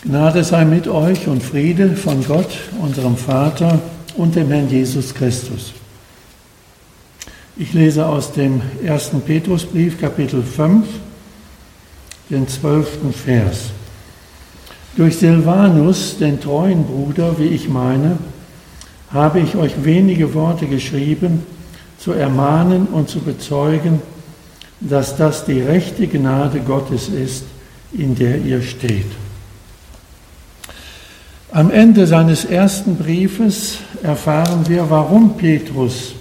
Gnade sei mit euch und Friede von Gott, unserem Vater und dem Herrn Jesus Christus. Ich lese aus dem 1. Petrusbrief, Kapitel 5, den 12. Vers. Durch Silvanus, den treuen Bruder, wie ich meine, habe ich euch wenige Worte geschrieben, zu ermahnen und zu bezeugen, dass das die rechte Gnade Gottes ist, in der ihr steht. Am Ende seines ersten Briefes erfahren wir, warum Petrus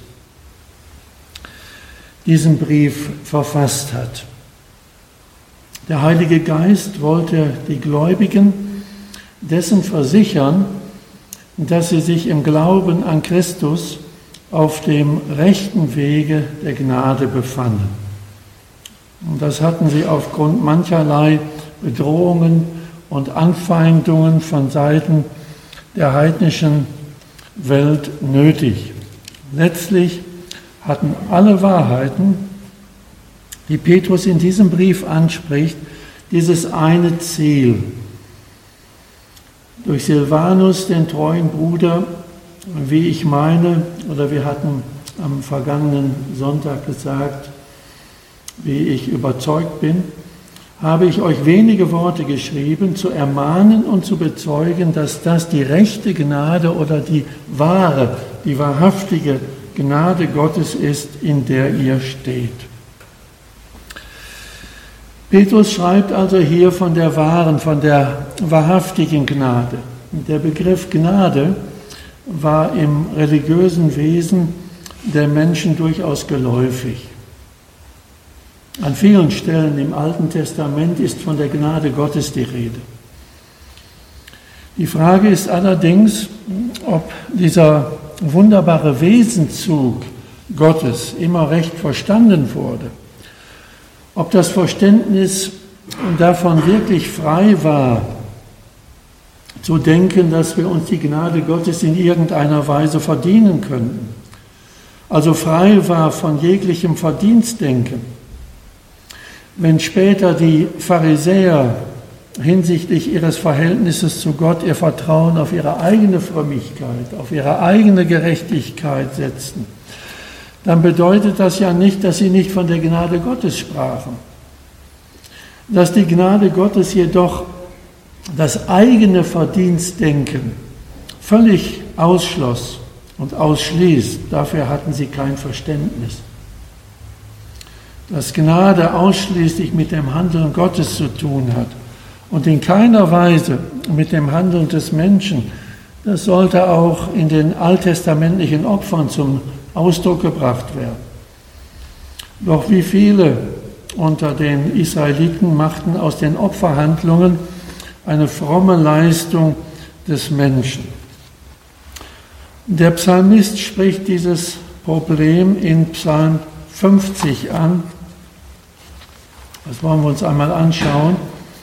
diesen Brief verfasst hat. Der Heilige Geist wollte die Gläubigen dessen versichern, dass sie sich im Glauben an Christus auf dem rechten Wege der Gnade befanden. Und das hatten sie aufgrund mancherlei Bedrohungen und Anfeindungen von Seiten der heidnischen Welt nötig. Letztlich hatten alle Wahrheiten, die Petrus in diesem Brief anspricht, dieses eine Ziel. Durch Silvanus, den treuen Bruder, wie ich meine, oder wir hatten am vergangenen Sonntag gesagt, wie ich überzeugt bin, habe ich euch wenige Worte geschrieben, zu ermahnen und zu bezeugen, dass das die rechte Gnade oder die wahre, die wahrhaftige Gnade Gottes ist, in der ihr steht. Petrus schreibt also hier von der wahren, von der wahrhaftigen Gnade. Der Begriff Gnade war im religiösen Wesen der Menschen durchaus geläufig. An vielen Stellen im Alten Testament ist von der Gnade Gottes die Rede. Die Frage ist allerdings, ob dieser wunderbare Wesenzug Gottes immer recht verstanden wurde. Ob das Verständnis davon wirklich frei war, zu denken, dass wir uns die Gnade Gottes in irgendeiner Weise verdienen könnten. Also frei war von jeglichem Verdienstdenken. Wenn später die Pharisäer hinsichtlich ihres Verhältnisses zu Gott ihr Vertrauen auf ihre eigene Frömmigkeit, auf ihre eigene Gerechtigkeit setzten, dann bedeutet das ja nicht, dass sie nicht von der Gnade Gottes sprachen. Dass die Gnade Gottes jedoch das eigene Verdienstdenken völlig ausschloss und ausschließt, dafür hatten sie kein Verständnis. Dass Gnade ausschließlich mit dem Handeln Gottes zu tun hat und in keiner Weise mit dem Handeln des Menschen, das sollte auch in den alttestamentlichen Opfern zum Ausdruck gebracht werden. Doch wie viele unter den Israeliten machten aus den Opferhandlungen eine fromme Leistung des Menschen. Der Psalmist spricht dieses Problem in Psalm 50 an. Das wollen wir uns einmal anschauen.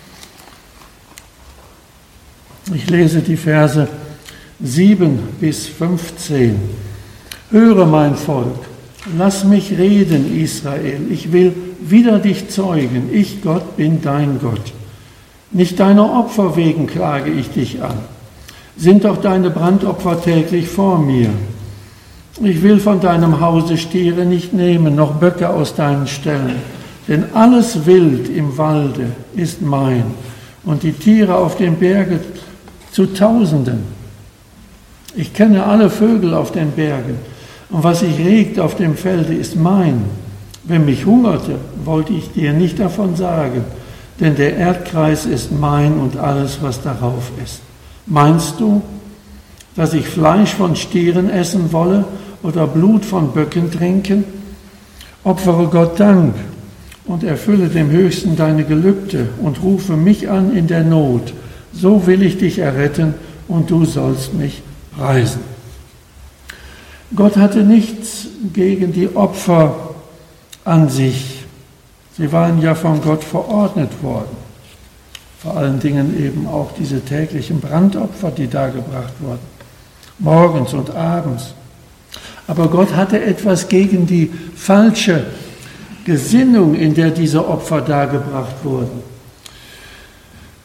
Ich lese die Verse 7 bis 15. Höre, mein Volk, lass mich reden, Israel. Ich will wider dich zeugen. Ich, Gott, bin dein Gott. Nicht deiner Opfer wegen klage ich dich an. Sind doch deine Brandopfer täglich vor mir. Ich will von deinem Hause Stiere nicht nehmen, noch Böcke aus deinen Ställen. Denn alles Wild im Walde ist mein und die Tiere auf den Bergen zu Tausenden. Ich kenne alle Vögel auf den Bergen und was sich regt auf dem Felde ist mein. Wenn mich hungerte, wollte ich dir nicht davon sagen, denn der Erdkreis ist mein und alles, was darauf ist. Meinst du, dass ich Fleisch von Stieren essen wolle oder Blut von Böcken trinken? Opfere Gott Dank und erfülle dem Höchsten deine Gelübde und rufe mich an in der Not. So will ich dich erretten und du sollst mich preisen. Gott hatte nichts gegen die Opfer an sich. Sie waren ja von Gott verordnet worden. Vor allen Dingen eben auch diese täglichen Brandopfer, die dargebracht wurden. Morgens und abends. Aber Gott hatte etwas gegen die falsche Gesinnung, in der diese Opfer dargebracht wurden.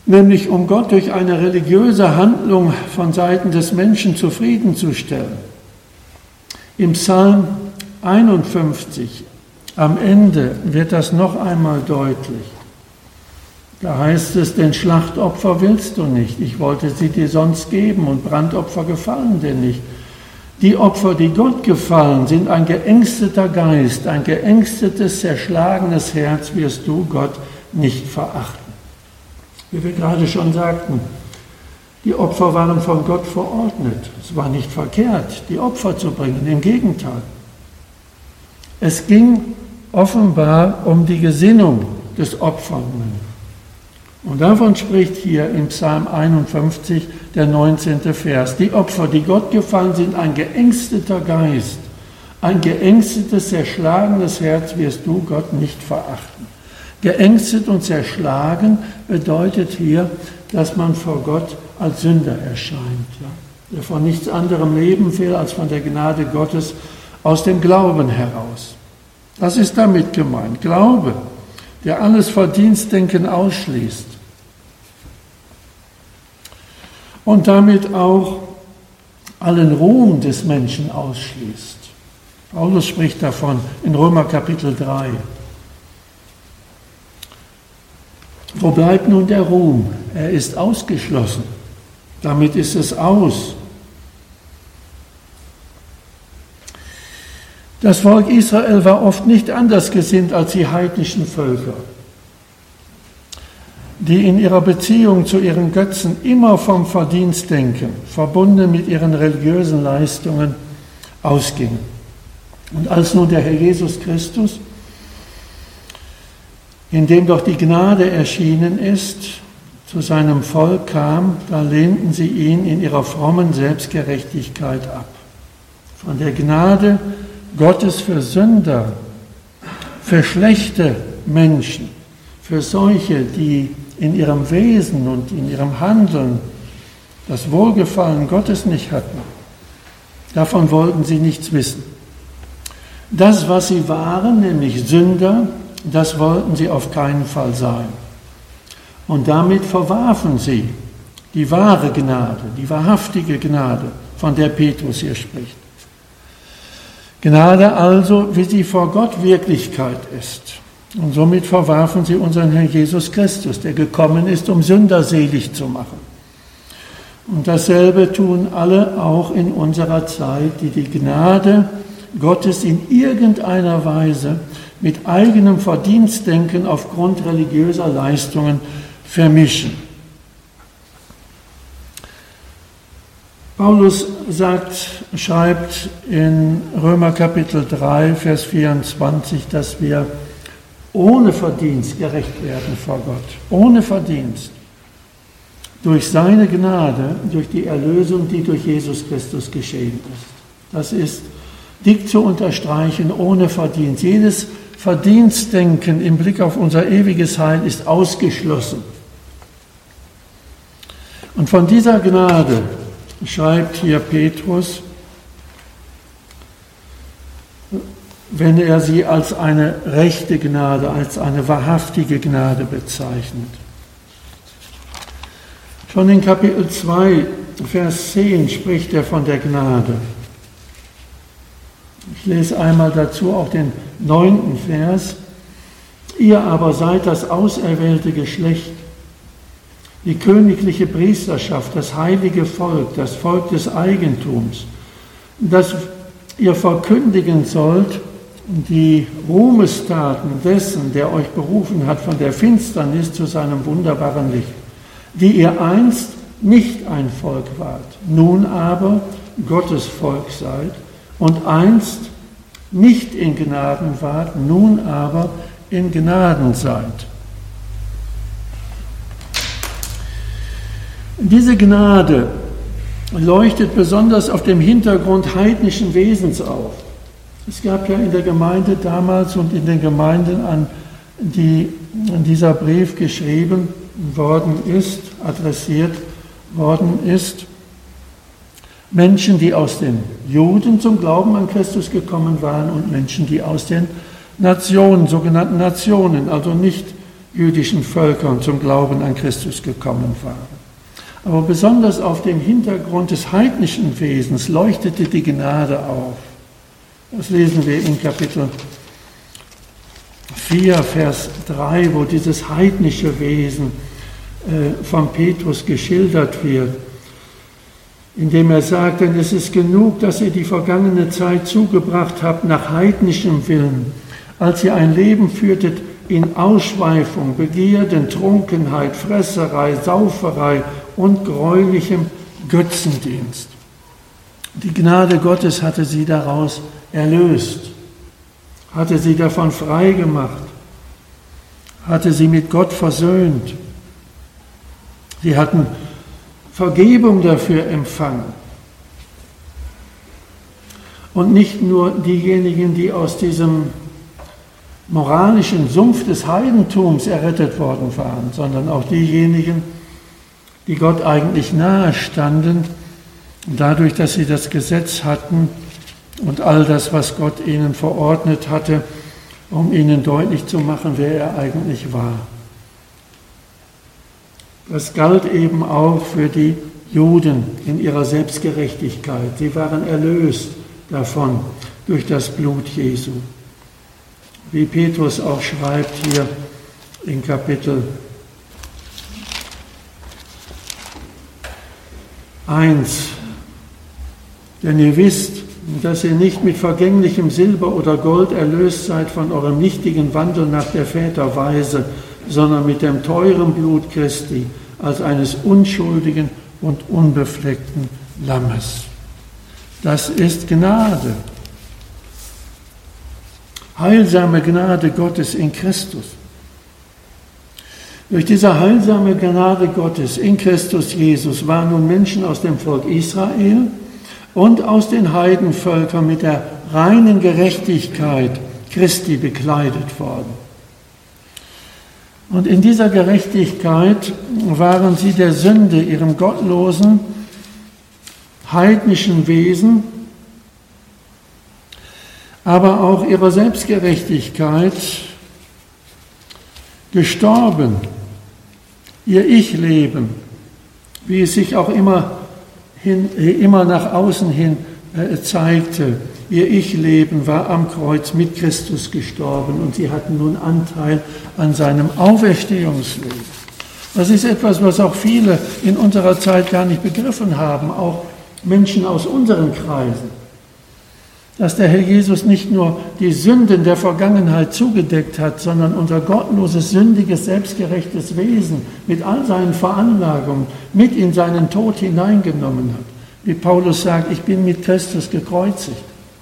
nämlich um Gott durch eine religiöse Handlung von Seiten des Menschen zufriedenzustellen. Im Psalm 51 am Ende wird das noch einmal deutlich. Da heißt es, denn Schlachtopfer willst du nicht, ich wollte sie dir sonst geben und Brandopfer gefallen dir nicht. Die Opfer, die Gott gefallen, sind ein geängsteter Geist, ein geängstetes, zerschlagenes Herz wirst du Gott nicht verachten. Wie wir gerade schon sagten, die Opfer waren von Gott verordnet. Es war nicht verkehrt, die Opfer zu bringen, im Gegenteil. Es ging offenbar um die Gesinnung des Opfernden. Und davon spricht hier im Psalm 51, der 19. Vers. Die Opfer, die Gott gefallen, sind ein geängsteter Geist. Ein geängstetes, zerschlagenes Herz wirst du Gott nicht verachten. Geängstet und zerschlagen bedeutet hier, dass man vor Gott als Sünder erscheint, der von nichts anderem leben will als von der Gnade Gottes aus dem Glauben heraus. Das ist damit gemeint. Glaube, der alles Verdienstdenken ausschließt und damit auch allen Ruhm des Menschen ausschließt. Paulus spricht davon in Römer Kapitel 3. Wo bleibt nun der Ruhm? Er ist ausgeschlossen. Damit ist es aus. Das Volk Israel war oft nicht anders gesinnt als die heidnischen Völker, die in ihrer Beziehung zu ihren Götzen immer vom Verdienstdenken, verbunden mit ihren religiösen Leistungen, ausgingen. Und als nun der Herr Jesus Christus, in dem doch die Gnade erschienen ist, zu seinem Volk kam, da lehnten sie ihn in ihrer frommen Selbstgerechtigkeit ab. Von der Gnade Gottes für Sünder, für schlechte Menschen, für solche, die in ihrem Wesen und in ihrem Handeln das Wohlgefallen Gottes nicht hatten. Davon wollten sie nichts wissen. Das, was sie waren, nämlich Sünder, das wollten sie auf keinen Fall sein. Und damit verwarfen sie die wahre Gnade, die wahrhaftige Gnade, von der Petrus hier spricht. Gnade also, wie sie vor Gott Wirklichkeit ist. Und somit verwarfen sie unseren Herrn Jesus Christus, der gekommen ist, um Sünder selig zu machen. Und dasselbe tun alle auch in unserer Zeit, die die Gnade Gottes in irgendeiner Weise mit eigenem Verdienstdenken aufgrund religiöser Leistungen vermischen. Paulus schreibt in Römer Kapitel 3, Vers 24, dass wir ohne Verdienst gerecht werden vor Gott. Ohne Verdienst. Durch seine Gnade, durch die Erlösung, die durch Jesus Christus geschehen ist. Das ist dick zu unterstreichen, ohne Verdienst. Jedes Verdienstdenken im Blick auf unser ewiges Heil ist ausgeschlossen. Und von dieser Gnade schreibt hier Petrus, wenn er sie als eine rechte Gnade, als eine wahrhaftige Gnade bezeichnet. Schon in Kapitel 2, Vers 10 spricht er von der Gnade. Ich lese einmal dazu auch den 9. Vers. Ihr aber seid das auserwählte Geschlecht, die königliche Priesterschaft, das heilige Volk, das Volk des Eigentums, das ihr verkündigen sollt, die Ruhmestaten dessen, der euch berufen hat von der Finsternis zu seinem wunderbaren Licht, die ihr einst nicht ein Volk wart, nun aber Gottes Volk seid und einst nicht in Gnaden wart, nun aber in Gnaden seid. Diese Gnade leuchtet besonders auf dem Hintergrund heidnischen Wesens auf. Es gab ja in der Gemeinde damals und in den Gemeinden, an die dieser Brief geschrieben worden ist, adressiert worden ist, Menschen, die aus den Juden zum Glauben an Christus gekommen waren und Menschen, die aus den Nationen, sogenannten Nationen, also nicht jüdischen Völkern zum Glauben an Christus gekommen waren. Aber besonders auf dem Hintergrund des heidnischen Wesens leuchtete die Gnade auf. Das lesen wir in Kapitel 4, Vers 3, wo dieses heidnische Wesen von Petrus geschildert wird, indem er sagt, denn es ist genug, dass ihr die vergangene Zeit zugebracht habt nach heidnischem Willen, als ihr ein Leben führtet in Ausschweifung, Begierden, Trunkenheit, Fresserei, Sauferei und greulichem Götzendienst. Die Gnade Gottes hatte sie daraus erlöst, hatte sie davon frei gemacht, hatte sie mit Gott versöhnt. Sie hatten Vergebung dafür empfangen. Und nicht nur diejenigen, die aus diesem moralischen Sumpf des Heidentums errettet worden waren, sondern auch diejenigen, die Gott eigentlich nahe standen, dadurch, dass sie das Gesetz hatten und all das, was Gott ihnen verordnet hatte, um ihnen deutlich zu machen, wer er eigentlich war. Das galt eben auch für die Juden in ihrer Selbstgerechtigkeit. Sie waren erlöst davon durch das Blut Jesu. Wie Petrus auch schreibt hier in Kapitel 1. Denn ihr wisst, dass ihr nicht mit vergänglichem Silber oder Gold erlöst seid von eurem nichtigen Wandel nach der Väterweise, sondern mit dem teuren Blut Christi, als eines unschuldigen und unbefleckten Lammes. Das ist Gnade. Heilsame Gnade Gottes in Christus. Durch diese heilsame Gnade Gottes in Christus Jesus waren nun Menschen aus dem Volk Israel und aus den Heidenvölkern mit der reinen Gerechtigkeit Christi bekleidet worden. Und in dieser Gerechtigkeit waren sie der Sünde, ihrem gottlosen, heidnischen Wesen, aber auch ihrer Selbstgerechtigkeit gestorben. Ihr Ich-Leben, wie es sich auch immer nach außen hin zeigte, ihr Ich-Leben war am Kreuz mit Christus gestorben und sie hatten nun Anteil an seinem Auferstehungsleben. Das ist etwas, was auch viele in unserer Zeit gar nicht begriffen haben, auch Menschen aus unseren Kreisen. Dass der Herr Jesus nicht nur die Sünden der Vergangenheit zugedeckt hat, sondern unser gottloses, sündiges, selbstgerechtes Wesen mit all seinen Veranlagungen mit in seinen Tod hineingenommen hat. Wie Paulus sagt, ich bin mit Christus gekreuzigt.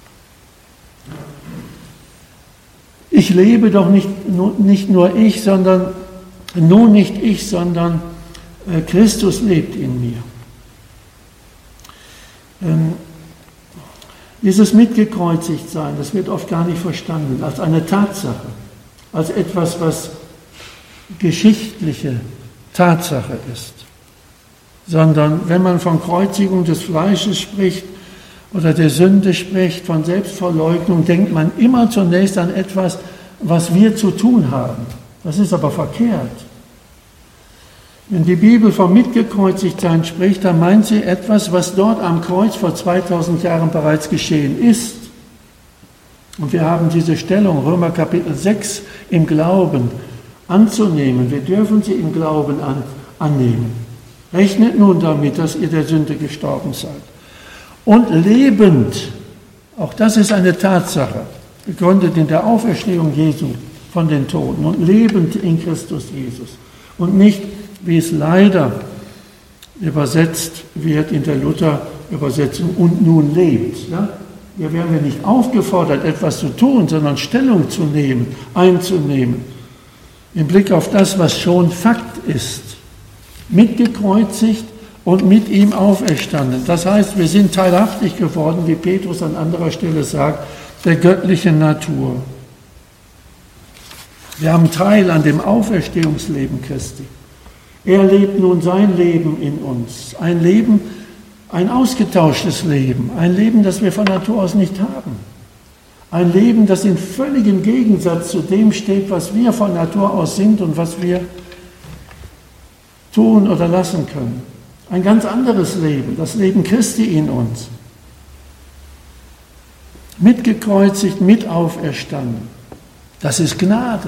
Ich lebe doch nicht nur ich, sondern Christus lebt in mir. Dieses Mitgekreuzigtsein, das wird oft gar nicht verstanden als eine Tatsache, als etwas, was geschichtliche Tatsache ist. Sondern wenn man von Kreuzigung des Fleisches spricht oder der Sünde spricht, von Selbstverleugnung, denkt man immer zunächst an etwas, was wir zu tun haben. Das ist aber verkehrt. Wenn die Bibel vom Mitgekreuzigtsein spricht, dann meint sie etwas, was dort am Kreuz vor 2000 Jahren bereits geschehen ist. Und wir haben diese Stellung, Römer Kapitel 6, im Glauben anzunehmen. Wir dürfen sie im Glauben annehmen. Rechnet nun damit, dass ihr der Sünde gestorben seid. Und lebend, auch das ist eine Tatsache, begründet in der Auferstehung Jesu von den Toten und lebend in Christus Jesus. Und nicht, wie es leider übersetzt wird in der Luther-Übersetzung, und nun lebt. Ja? Hier werden wir nicht aufgefordert, etwas zu tun, sondern Stellung zu nehmen, einzunehmen, im Blick auf das, was schon Fakt ist. Mitgekreuzigt und mit ihm auferstanden. Das heißt, wir sind teilhaftig geworden, wie Petrus an anderer Stelle sagt, der göttlichen Natur. Wir haben Teil an dem Auferstehungsleben Christi. Er lebt nun sein Leben in uns. Ein Leben, ein ausgetauschtes Leben. Ein Leben, das wir von Natur aus nicht haben. Ein Leben, das in völligem Gegensatz zu dem steht, was wir von Natur aus sind und was wir tun oder lassen können. Ein ganz anderes Leben, das Leben Christi in uns. Mitgekreuzigt, mit auferstanden. Das ist Gnade.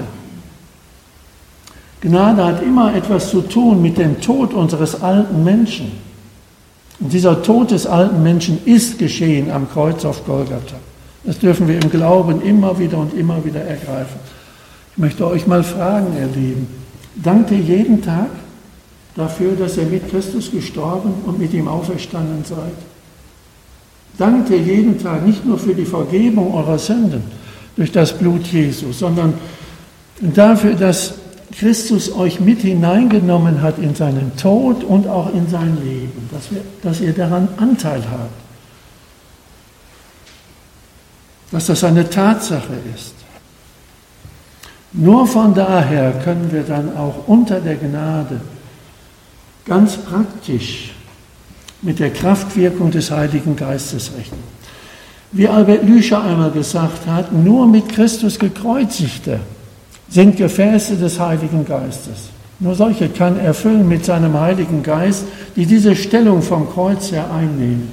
Gnade hat immer etwas zu tun mit dem Tod unseres alten Menschen. Und dieser Tod des alten Menschen ist geschehen am Kreuz auf Golgatha. Das dürfen wir im Glauben immer wieder ergreifen. Ich möchte euch mal fragen, ihr Lieben, dankt ihr jeden Tag dafür, dass ihr mit Christus gestorben und mit ihm auferstanden seid? Dankt ihr jeden Tag nicht nur für die Vergebung eurer Sünden durch das Blut Jesu, sondern dafür, dass Christus euch mit hineingenommen hat in seinen Tod und auch in sein Leben, dass ihr daran Anteil habt, dass das eine Tatsache ist. Nur von daher können wir dann auch unter der Gnade ganz praktisch mit der Kraftwirkung des Heiligen Geistes rechnen. Wie Albert Lüscher einmal gesagt hat, nur mit Christus Gekreuzigte sind Gefäße des Heiligen Geistes. Nur solche kann er füllen mit seinem Heiligen Geist, die diese Stellung vom Kreuz her einnehmen.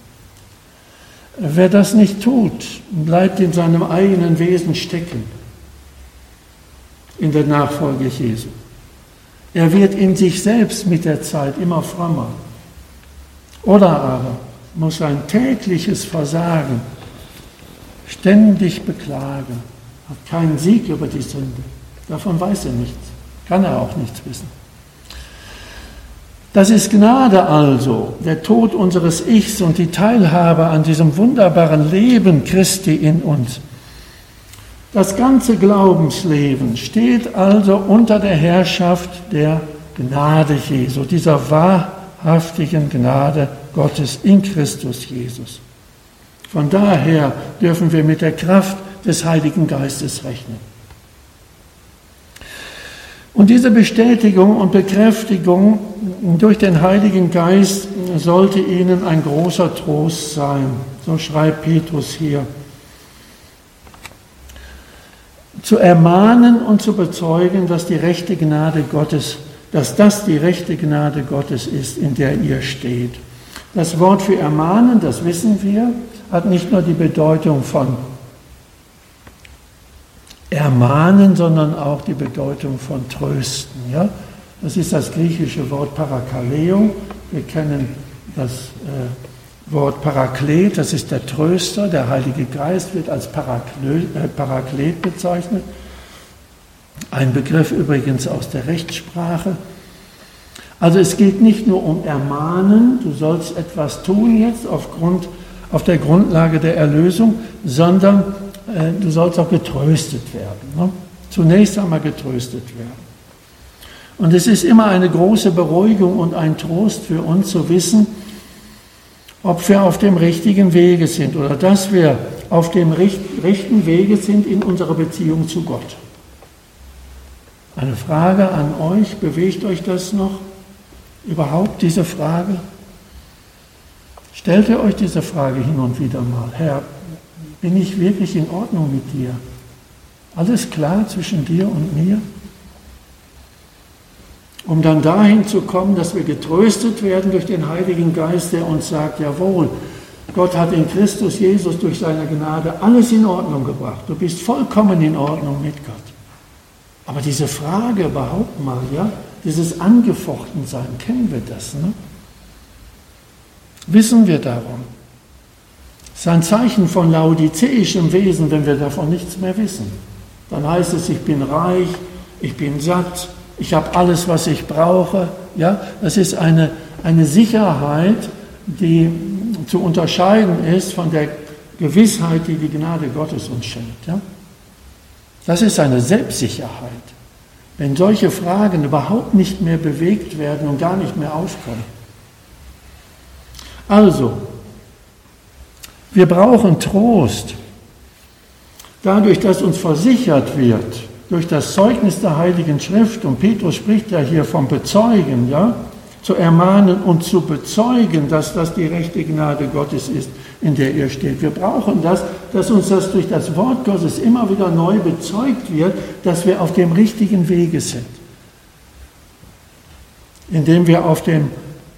Wer das nicht tut, bleibt in seinem eigenen Wesen stecken, in der Nachfolge Jesu. Er wird in sich selbst mit der Zeit immer frommer. Oder aber muss sein tägliches Versagen ständig beklagen, hat keinen Sieg über die Sünde. Davon weiß er nichts, kann er auch nichts wissen. Das ist Gnade also, der Tod unseres Ichs und die Teilhabe an diesem wunderbaren Leben Christi in uns. Das ganze Glaubensleben steht also unter der Herrschaft der Gnade Jesu, dieser wahrhaftigen Gnade Gottes in Christus Jesus. Von daher dürfen wir mit der Kraft des Heiligen Geistes rechnen. Und diese Bestätigung und Bekräftigung durch den Heiligen Geist sollte ihnen ein großer Trost sein. So schreibt Petrus hier. Zu ermahnen und zu bezeugen, dass das die rechte Gnade Gottes ist, in der ihr steht. Das Wort für ermahnen, das wissen wir, hat nicht nur die Bedeutung von ermahnen, sondern auch die Bedeutung von trösten. Ja? Das ist das griechische Wort Parakaleo. Wir kennen das Wort Paraklet, das ist der Tröster. Der Heilige Geist wird als Paraklet bezeichnet. Ein Begriff übrigens aus der Rechtssprache. Also es geht nicht nur um Ermahnen, du sollst etwas tun jetzt auf der Grundlage der Erlösung, sondern du sollst auch getröstet werden. Ne? Zunächst einmal getröstet werden. Und es ist immer eine große Beruhigung und ein Trost für uns zu wissen, ob wir auf dem richtigen Wege sind oder dass wir auf dem rechten Wege sind in unserer Beziehung zu Gott. Eine Frage an euch, bewegt euch das noch? Überhaupt diese Frage? Stellt ihr euch diese Frage hin und wieder mal. Herr, bin ich wirklich in Ordnung mit dir? Alles klar zwischen dir und mir? Um dann dahin zu kommen, dass wir getröstet werden durch den Heiligen Geist, der uns sagt, jawohl, Gott hat in Christus Jesus durch seine Gnade alles in Ordnung gebracht. Du bist vollkommen in Ordnung mit Gott. Aber diese Frage überhaupt mal, ja, dieses Angefochtensein, kennen wir das, ne? Wissen wir darum? Es ist ein Zeichen von laodizeischem Wesen, wenn wir davon nichts mehr wissen. Dann heißt es, ich bin reich, ich bin satt, ich habe alles, was ich brauche. Ja, das ist eine Sicherheit, die zu unterscheiden ist von der Gewissheit, die die Gnade Gottes uns schenkt. Ja? Das ist eine Selbstsicherheit. Wenn solche Fragen überhaupt nicht mehr bewegt werden und gar nicht mehr aufkommen. Also, wir brauchen Trost. Dadurch, dass uns versichert wird, durch das Zeugnis der Heiligen Schrift, und Petrus spricht ja hier vom Bezeugen, ja, zu ermahnen und zu bezeugen, dass das die rechte Gnade Gottes ist, in der ihr steht. Wir brauchen das, dass uns das durch das Wort Gottes immer wieder neu bezeugt wird, dass wir auf dem richtigen Wege sind. Indem wir auf dem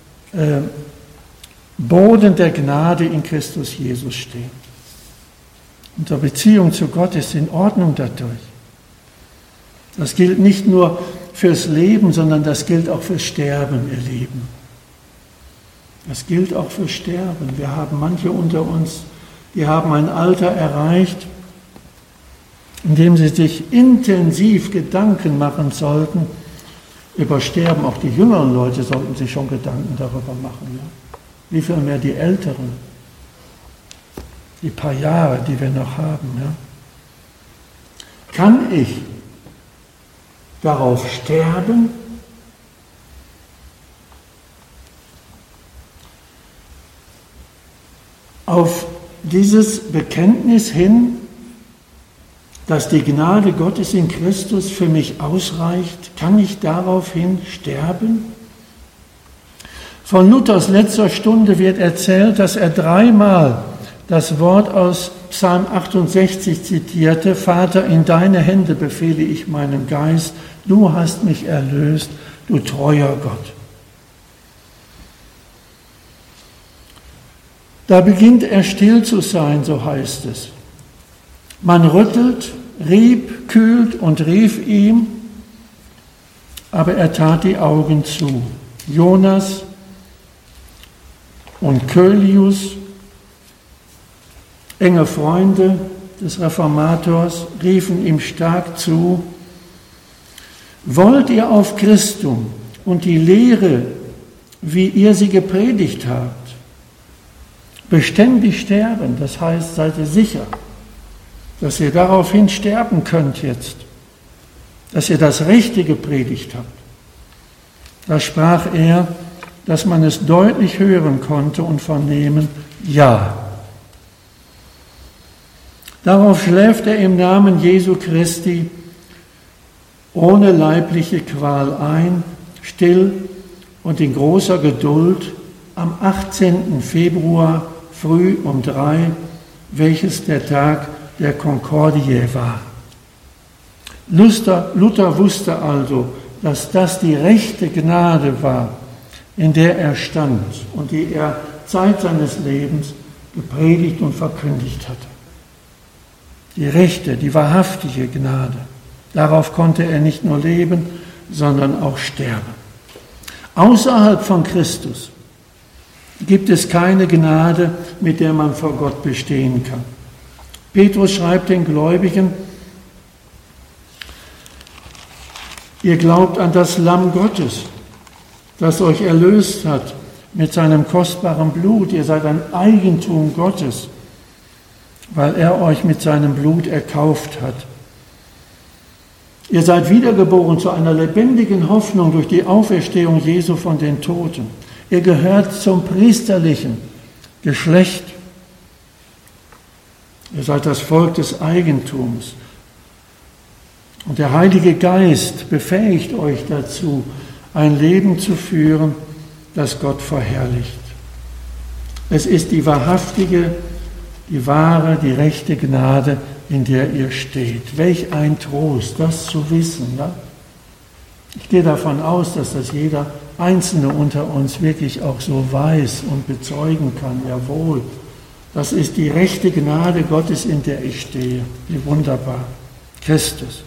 Boden der Gnade in Christus Jesus stehen. Unsere Beziehung zu Gott ist in Ordnung dadurch. Das gilt nicht nur fürs Leben, sondern das gilt auch fürs Sterben, ihr Lieben. Das gilt auch fürs Sterben. Wir haben manche unter uns, die haben ein Alter erreicht, in dem sie sich intensiv Gedanken machen sollten über Sterben. Auch die jüngeren Leute sollten sich schon Gedanken darüber machen. Ja? Wie viel mehr die Älteren, die paar Jahre, die wir noch haben. Ja? Kann ich darauf sterben? Auf dieses Bekenntnis hin, dass die Gnade Gottes in Christus für mich ausreicht, kann ich daraufhin sterben? Von Luthers letzter Stunde wird erzählt, dass er 3-mal das Wort aus Psalm 68 zitierte: Vater, in deine Hände befehle ich meinen Geist, du hast mich erlöst, du treuer Gott. Da beginnt er still zu sein, so heißt es. Man rüttelt, rieb, kühlt und rief ihm, aber er tat die Augen zu. Jonas und Kölius, enge Freunde des Reformators, riefen ihm stark zu: Wollt ihr auf Christum und die Lehre, wie ihr sie gepredigt habt, beständig sterben? Das heißt, seid ihr sicher, dass ihr daraufhin sterben könnt jetzt, dass ihr das Rechte gepredigt habt. Da sprach er, dass man es deutlich hören konnte und vernehmen: Ja. Darauf schläft er im Namen Jesu Christi ohne leibliche Qual ein, still und in großer Geduld am 18. Februar früh um 3, welches der Tag der Konkordie war. Luther wusste also, dass das die rechte Gnade war, in der er stand und die er Zeit seines Lebens gepredigt und verkündigt hatte. Die rechte, die wahrhaftige Gnade. Darauf konnte er nicht nur leben, sondern auch sterben. Außerhalb von Christus gibt es keine Gnade, mit der man vor Gott bestehen kann. Petrus schreibt den Gläubigen: Ihr glaubt an das Lamm Gottes, das euch erlöst hat mit seinem kostbaren Blut. Ihr seid ein Eigentum Gottes, weil er euch mit seinem Blut erkauft hat. Ihr seid wiedergeboren zu einer lebendigen Hoffnung durch die Auferstehung Jesu von den Toten. Ihr gehört zum priesterlichen Geschlecht. Ihr seid das Volk des Eigentums. Und der Heilige Geist befähigt euch dazu, ein Leben zu führen, das Gott verherrlicht. Es ist die wahrhaftige, die wahre, die rechte Gnade, in der ihr steht. Welch ein Trost, das zu wissen. Ne? Ich gehe davon aus, dass das jeder Einzelne unter uns wirklich auch so weiß und bezeugen kann. Jawohl, das ist die rechte Gnade Gottes, in der ich stehe. Wie wunderbar. Christus.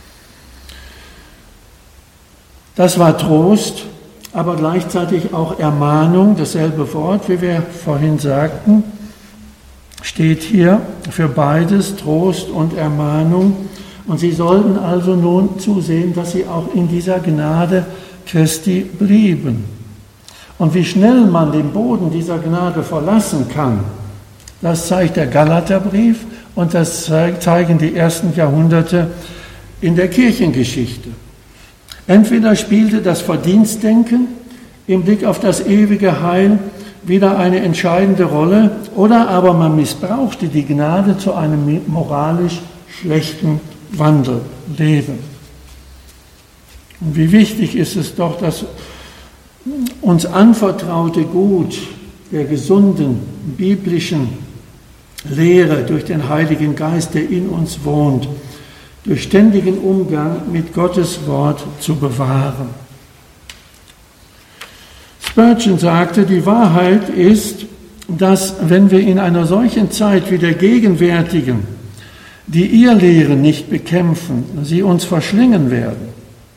Das war Trost, aber gleichzeitig auch Ermahnung. Dasselbe Wort, wie wir vorhin sagten, steht hier für beides, Trost und Ermahnung. Und sie sollten also nun zusehen, dass sie auch in dieser Gnade Christi blieben. Und wie schnell man den Boden dieser Gnade verlassen kann, das zeigt der Galaterbrief und das zeigen die ersten Jahrhunderte in der Kirchengeschichte. Entweder spielte das Verdienstdenken im Blick auf das ewige Heil wieder eine entscheidende Rolle, oder aber man missbrauchte die Gnade zu einem moralisch schlechten Wandel, Leben. Und wie wichtig ist es doch, dass uns anvertraute Gut der gesunden biblischen Lehre durch den Heiligen Geist, der in uns wohnt, durch ständigen Umgang mit Gottes Wort zu bewahren. Spurgeon sagte, die Wahrheit ist, dass wenn wir in einer solchen Zeit wie der gegenwärtigen die Irrlehren nicht bekämpfen, sie uns verschlingen werden.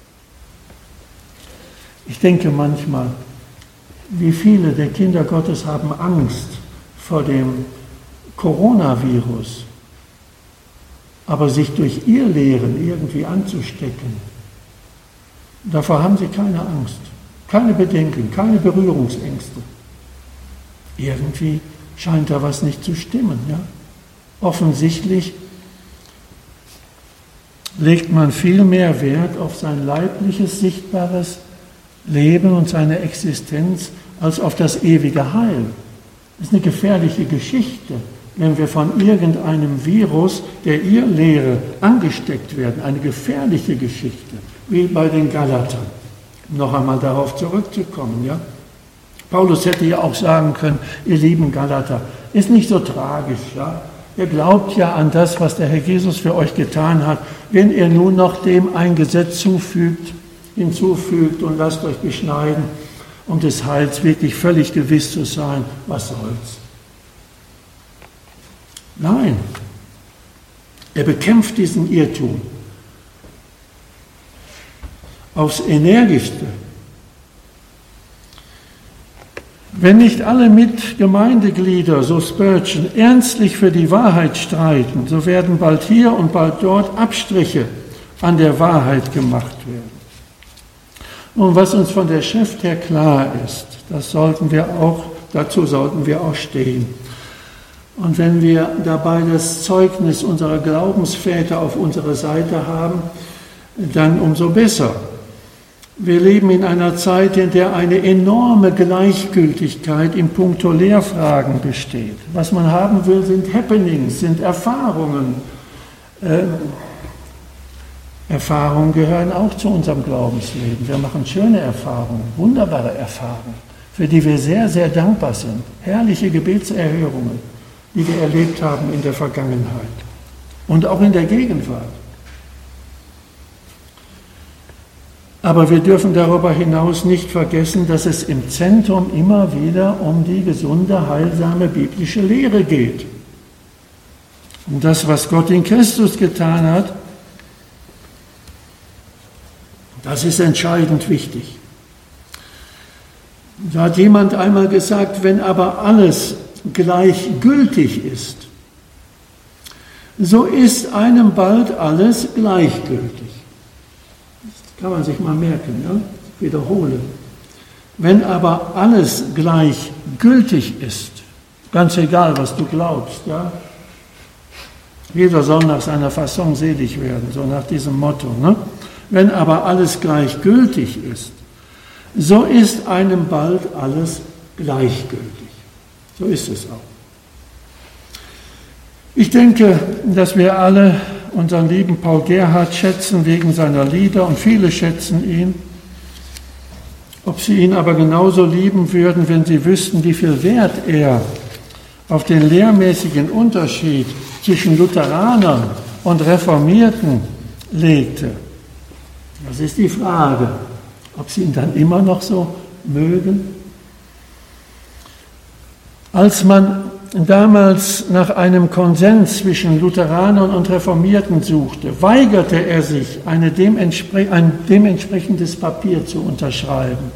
Ich denke manchmal, wie viele der Kinder Gottes haben Angst vor dem Coronavirus, aber sich durch Irrlehren irgendwie anzustecken. Davor haben sie keine Angst, keine Bedenken, keine Berührungsängste. Irgendwie scheint da was nicht zu stimmen. Ja? Offensichtlich legt man viel mehr Wert auf sein leibliches, sichtbares Leben und seine Existenz als auf das ewige Heil. Das ist eine gefährliche Geschichte, wenn wir von irgendeinem Virus der Irrlehre angesteckt werden. Eine gefährliche Geschichte, wie bei den Galatern. Um noch einmal darauf zurückzukommen. Ja? Paulus hätte ja auch sagen können, ihr lieben Galater, ist nicht so tragisch. Ja? Ihr glaubt ja an das, was der Herr Jesus für euch getan hat. Wenn ihr nun noch dem ein Gesetz hinzufügt und lasst euch beschneiden, um des Heils wirklich völlig gewiss zu sein, was soll's? Nein, er bekämpft diesen Irrtum aufs Energischste. Wenn nicht alle Mitgemeindeglieder, so Spurgeon, ernstlich für die Wahrheit streiten, so werden bald hier und bald dort Abstriche an der Wahrheit gemacht werden. Und was uns von der Schrift her klar ist, dazu sollten wir auch stehen. Und wenn wir dabei das Zeugnis unserer Glaubensväter auf unserer Seite haben, dann umso besser. Wir leben in einer Zeit, in der eine enorme Gleichgültigkeit in puncto Lehrfragen besteht. Was man haben will, sind Happenings, sind Erfahrungen. Erfahrungen gehören auch zu unserem Glaubensleben. Wir machen schöne Erfahrungen, wunderbare Erfahrungen, für die wir sehr, sehr dankbar sind. Herrliche Gebetserhörungen, die wir erlebt haben in der Vergangenheit und auch in der Gegenwart. Aber wir dürfen darüber hinaus nicht vergessen, dass es im Zentrum immer wieder um die gesunde, heilsame biblische Lehre geht. Um das, was Gott in Christus getan hat, das ist entscheidend wichtig. Da hat jemand einmal gesagt, wenn aber alles gleichgültig ist, so ist einem bald alles gleichgültig. Das kann man sich mal merken, ja? Wiederhole. Wenn aber alles gleichgültig ist, ganz egal, was du glaubst, ja? Jeder soll nach seiner Fasson selig werden, so nach diesem Motto, ne? Wenn aber alles gleichgültig ist, so ist einem bald alles gleichgültig. So ist es auch. Ich denke, dass wir alle unseren lieben Paul Gerhardt schätzen wegen seiner Lieder und viele schätzen ihn. Ob sie ihn aber genauso lieben würden, wenn sie wüssten, wie viel Wert er auf den lehrmäßigen Unterschied zwischen Lutheranern und Reformierten legte. Das ist die Frage, ob sie ihn dann immer noch so mögen. Als man damals nach einem Konsens zwischen Lutheranern und Reformierten suchte, weigerte er sich, ein dementsprechendes Papier zu unterschreiben.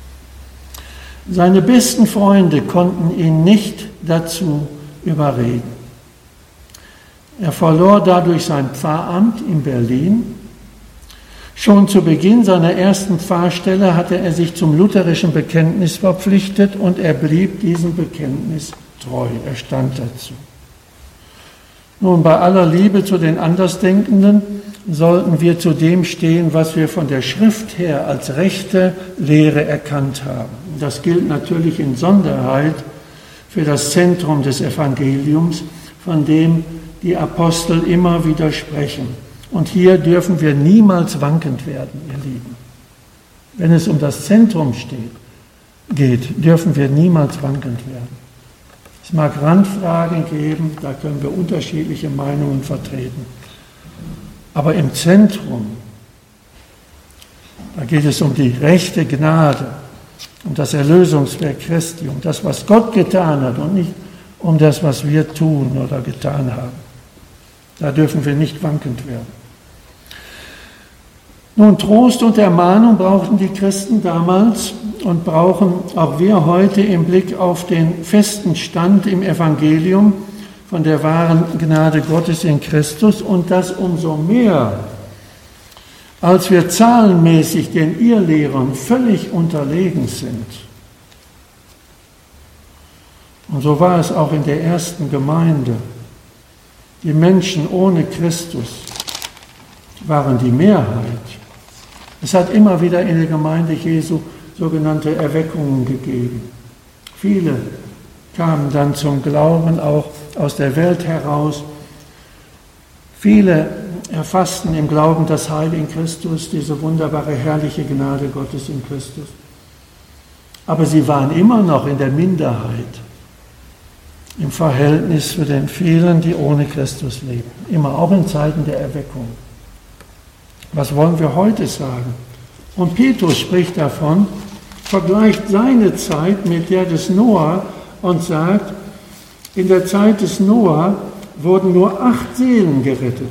Seine besten Freunde konnten ihn nicht dazu überreden. Er verlor dadurch sein Pfarramt in Berlin. Schon zu Beginn seiner ersten Pfarrstelle hatte er sich zum lutherischen Bekenntnis verpflichtet und er blieb diesem Bekenntnis treu, er stand dazu. Nun, bei aller Liebe zu den Andersdenkenden sollten wir zu dem stehen, was wir von der Schrift her als rechte Lehre erkannt haben. Das gilt natürlich in Sonderheit für das Zentrum des Evangeliums, von dem die Apostel immer wieder sprechen. Und hier dürfen wir niemals wankend werden, ihr Lieben. Wenn es um das Zentrum steht, geht, dürfen wir niemals wankend werden. Es mag Randfragen geben, da können wir unterschiedliche Meinungen vertreten. Aber im Zentrum, da geht es um die rechte Gnade, um das Erlösungswerk Christi, um das, was Gott getan hat und nicht um das, was wir tun oder getan haben. Da dürfen wir nicht wankend werden. Nun, Trost und Ermahnung brauchten die Christen damals und brauchen auch wir heute im Blick auf den festen Stand im Evangelium von der wahren Gnade Gottes in Christus, und das umso mehr, als wir zahlenmäßig den Irrlehrern völlig unterlegen sind. Und so war es auch in der ersten Gemeinde. Die Menschen ohne Christus waren die Mehrheit. Es hat immer wieder in der Gemeinde Jesu sogenannte Erweckungen gegeben. Viele kamen dann zum Glauben, auch aus der Welt heraus. Viele erfassten im Glauben das Heil in Christus, diese wunderbare, herrliche Gnade Gottes in Christus. Aber sie waren immer noch in der Minderheit im Verhältnis zu den vielen, die ohne Christus leben. Immer, auch in Zeiten der Erweckung. Was wollen wir heute sagen? Und Petrus spricht davon, vergleicht seine Zeit mit der des Noah und sagt, in der Zeit des Noah wurden nur 8 Seelen gerettet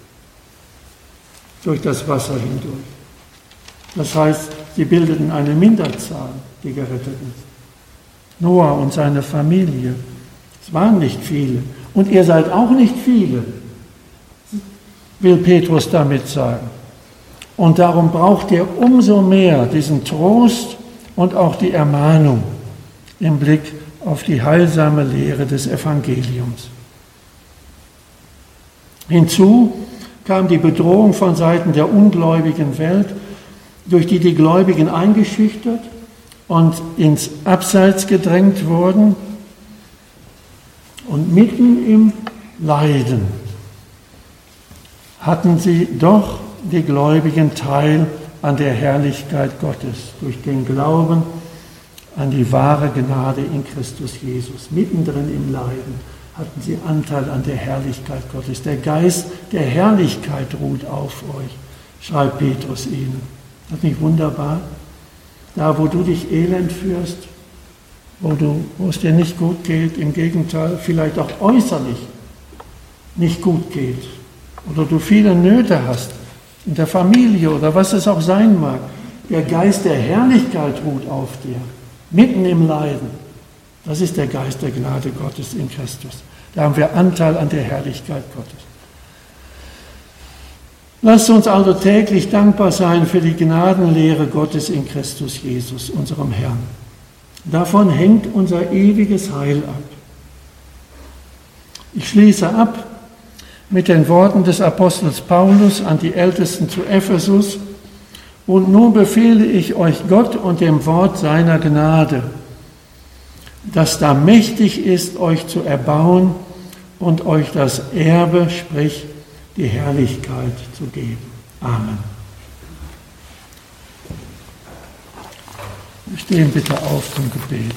durch das Wasser hindurch. Das heißt, sie bildeten eine Minderzahl, die Geretteten. Noah und seine Familie. Es waren nicht viele. Und ihr seid auch nicht viele, will Petrus damit sagen. Und darum braucht ihr umso mehr diesen Trost und auch die Ermahnung im Blick auf die heilsame Lehre des Evangeliums. Hinzu kam die Bedrohung von Seiten der ungläubigen Welt, durch die die Gläubigen eingeschüchtert und ins Abseits gedrängt wurden. Und mitten im Leiden hatten sie doch die Gläubigen Teil an der Herrlichkeit Gottes durch den Glauben an die wahre Gnade in Christus Jesus. Mittendrin im Leiden hatten sie Anteil an der Herrlichkeit Gottes. Der Geist der Herrlichkeit ruht auf euch, schreibt Petrus ihnen. Das ist nicht wunderbar? Da, wo du dich elend führst, wo es dir nicht gut geht, im Gegenteil, vielleicht auch äußerlich nicht gut geht, oder du viele Nöte hast, in der Familie oder was es auch sein mag. Der Geist der Herrlichkeit ruht auf dir, mitten im Leiden. Das ist der Geist der Gnade Gottes in Christus. Da haben wir Anteil an der Herrlichkeit Gottes. Lasst uns also täglich dankbar sein für die Gnadenlehre Gottes in Christus Jesus, unserem Herrn. Davon hängt unser ewiges Heil ab. Ich schließe ab mit den Worten des Apostels Paulus an die Ältesten zu Ephesus: Und nun befehle ich euch Gott und dem Wort seiner Gnade, das da mächtig ist, euch zu erbauen und euch das Erbe, sprich die Herrlichkeit, zu geben. Amen. Wir stehen bitte auf zum Gebet.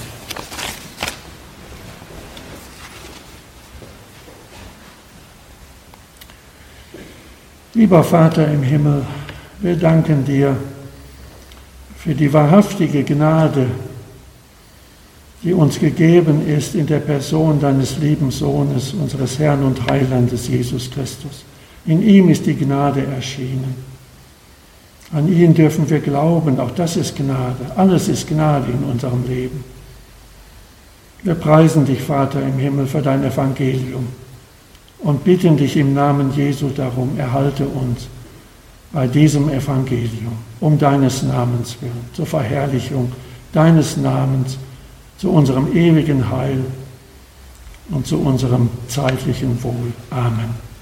Lieber Vater im Himmel, wir danken dir für die wahrhaftige Gnade, die uns gegeben ist in der Person deines lieben Sohnes, unseres Herrn und Heilandes Jesus Christus. In ihm ist die Gnade erschienen. An ihn dürfen wir glauben, auch das ist Gnade. Alles ist Gnade in unserem Leben. Wir preisen dich, Vater im Himmel, für dein Evangelium und bitten dich im Namen Jesu darum, erhalte uns bei diesem Evangelium, um deines Namens willen, zur Verherrlichung deines Namens, zu unserem ewigen Heil und zu unserem zeitlichen Wohl. Amen.